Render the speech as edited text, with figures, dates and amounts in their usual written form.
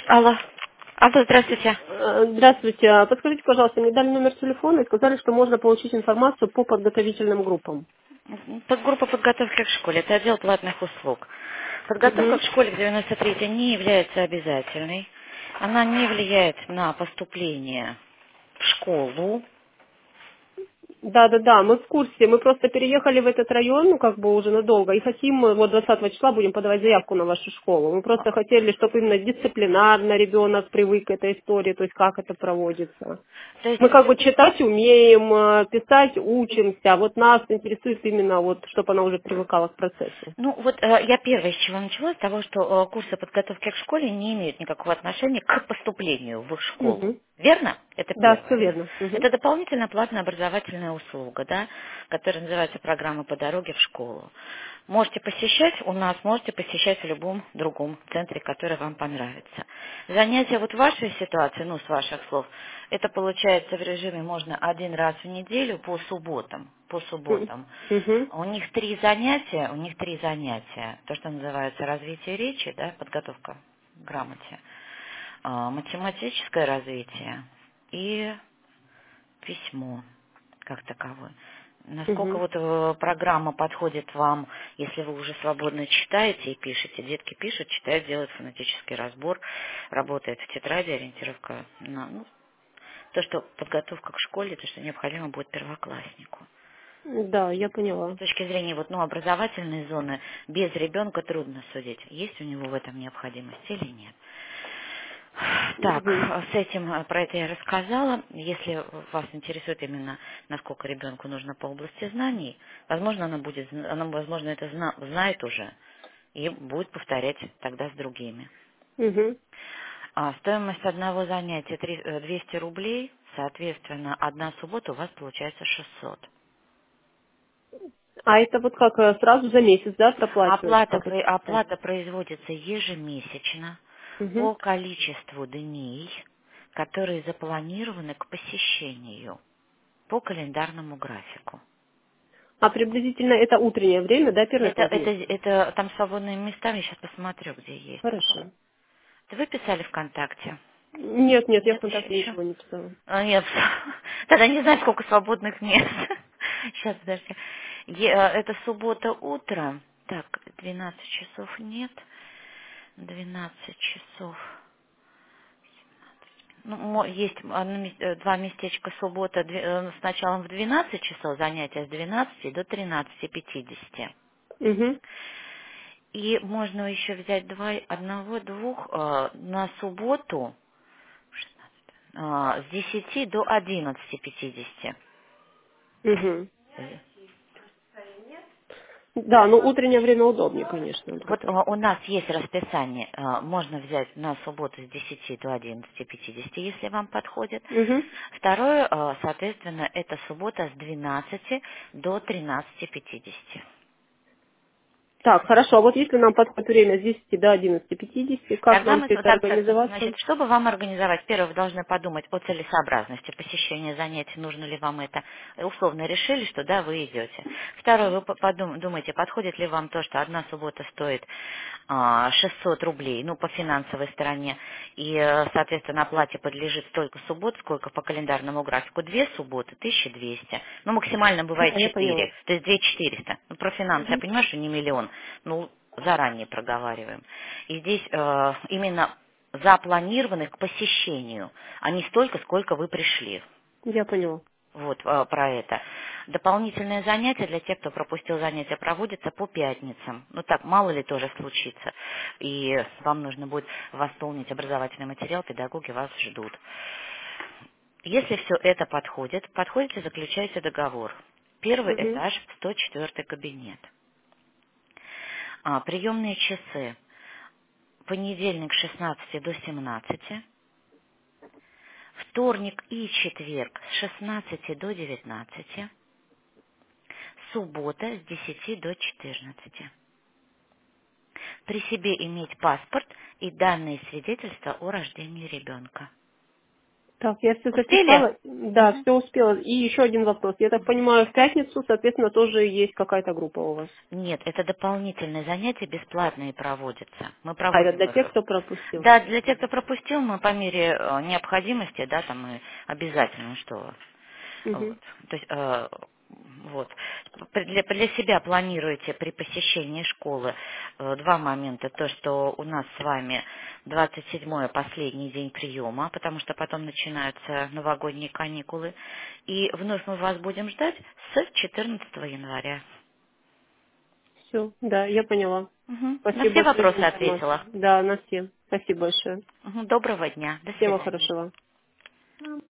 Алло. Алло, здравствуйте. Здравствуйте. Подскажите, пожалуйста, мне дали номер телефона и сказали, что можно получить информацию по подготовительным группам. Подгруппа подготовки к школе. Это отдел платных услуг. Подготовка Мгм. к школе в 93 не является обязательной. Она не влияет на поступление в школу. Да, мы в курсе. Мы просто переехали в этот район, ну, как бы уже надолго, и хотим, мы вот 20 числа будем подавать заявку на вашу школу. Мы просто хотели, чтобы именно дисциплинарно ребенок привык к этой истории, то есть как это проводится. То есть, Мы как бы читать умеем, писать учимся. Вот нас интересует именно вот, чтобы она уже привыкала к процессу. ну вот я первое, с чего начала, с того, что курсы подготовки к школе не имеют никакого отношения к поступлению в школу. Мгм. Верно? Это Да, все первое. верно. Мгм. Это дополнительная платная образовательная услуга, да, которая называется программа по дороге в школу. Можете посещать у нас, можете посещать в любом другом центре, который вам понравится. Занятия вот в вашей ситуации, ну, с ваших слов, это получается в режиме можно один раз в неделю по субботам. По Мгм. субботам. Мгм. У них три занятия, то, что называется развитие речи, да, подготовка к грамоте, математическое развитие и письмо как таковое. Насколько Мгм. вот программа подходит вам, если вы уже свободно читаете и пишете. Детки пишут, читают, делают фонетический разбор, работает в тетради, ориентировка на то, что подготовка к школе, то, что необходимо будет первокласснику. Да, я С поняла. точки зрения вот, образовательной зоны, без ребенка трудно судить, есть у него в этом необходимость или нет. Так, Мгм. с этим, про это я рассказала. Если вас интересует именно, насколько ребенку нужно по области знаний, возможно, возможно, это знает уже и будет повторять тогда с другими. Мгм. Стоимость одного занятия 200 рублей, соответственно, одна суббота у вас получается 600. А это вот как сразу за месяц, да, проплачивается? Оплата, Как это происходит? оплата производится ежемесячно Мгм. по количеству дней, которые запланированы к посещению по календарному графику. А приблизительно это утреннее время, да, первые Это, это, полдня? это там свободные места, я сейчас посмотрю, где есть. Хорошо. Вы писали ВКонтакте? Нет, я Нет, ВКонтакте еще. ничего не писала. Нет, тогда не знаю, сколько свободных мест. Сейчас, подожди. Это суббота утро. Так, 12 часов нет. 12 часов. Ну, есть два местечка суббота с началом в 12 часов, занятия с 12 до 13:50. Угу. И можно еще взять одного-двух на субботу с 10 до 11:50. Угу. Да, но утреннее время удобнее, конечно, вот Вот которое. у нас есть расписание, можно взять на субботу с 10 до 11:50, если вам подходит. Угу. Второе, соответственно, это суббота с 12 до 13:50. Так, хорошо. А вот если нам подходит время с 10 до 11:50, как Тогда нам мы, все это так, организоваться? значит, чтобы вам организовать, первое, вы должны подумать о целесообразности посещения занятий, нужно ли вам это. Условно решили, что да, вы идете. Второе, вы думаете, подходит ли вам то, что одна суббота стоит 600 рублей, ну, по финансовой стороне, и, соответственно, оплате подлежит столько суббот, сколько по календарному графику. Две субботы, 1200. Ну, максимально Да, бывает я поняла. 4, то есть 2400. Ну, про финансы, я Угу. понимаю, что не миллион, ну, заранее проговариваем. И здесь именно запланированы к посещению, а не столько, сколько вы пришли. Я поняла. Вот про это. Дополнительные занятия для тех, кто пропустил занятия, проводятся по пятницам. Ну так, мало ли тоже случится. И вам нужно будет восполнить образовательный материал, педагоги вас ждут. Если все это подходите, заключаете договор. Первый Угу. этаж, 104 кабинет. Приемные часы. Понедельник с 16 до 17. Вторник и четверг с 16 до 19. Суббота с 10 до 14. При себе иметь паспорт и данные свидетельства о рождении ребенка. Так, я все Успели? записала. Да, Мгм. все успела. И еще один вопрос. Я так понимаю, в пятницу, соответственно, тоже есть какая-то группа у вас. Нет, это дополнительные занятия бесплатные проводятся. Мы А, это проводим для тех, их. кто пропустил. Да, для тех, кто пропустил, мы по мере необходимости, да, там мы обязательно, что Мгм. вот. То есть вот. Для себя планируете при посещении школы два момента. То, что у нас с вами 27-е последний день приема, потому что потом начинаются новогодние каникулы. И вновь мы вас будем ждать с 14 января. Все, да, я поняла. Мгм. На Спасибо все большое вопросы за информацию. ответила. Да, на все. Спасибо большое. Мгм. Доброго дня. До Всего свидания. хорошего.